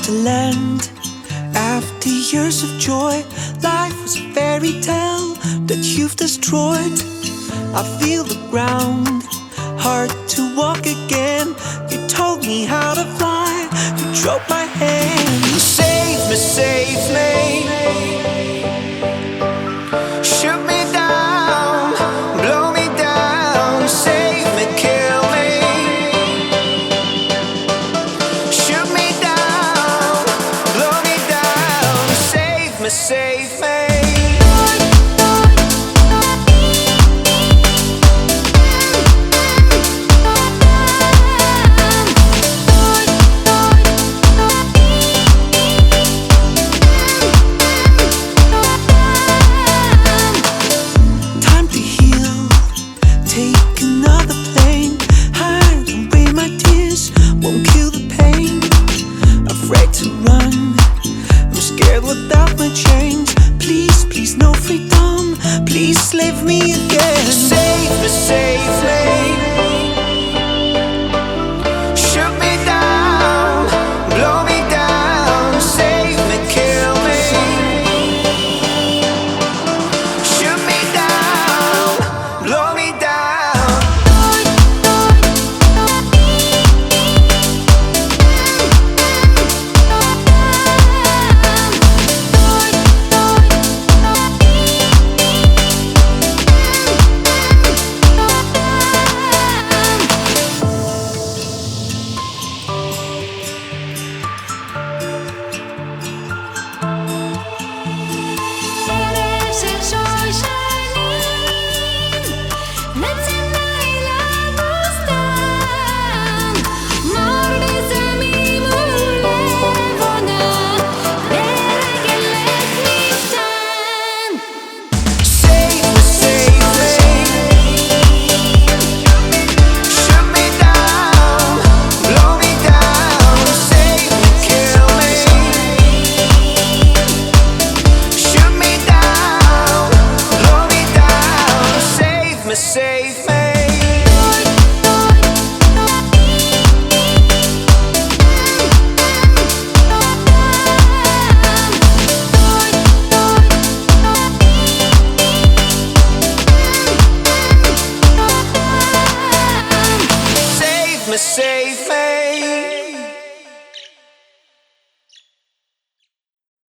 to land. After years of joy, life was a fairy tale that you've destroyed. I feel the ground, hard to walk again. You told me how to fly, you drove my hand. Save me, save me. Shoot me down, blow me down. Save me, kill me. Shoot me down, blow me down. Save me, save me. Without my chains, please, please, no freedom. Please leave me again.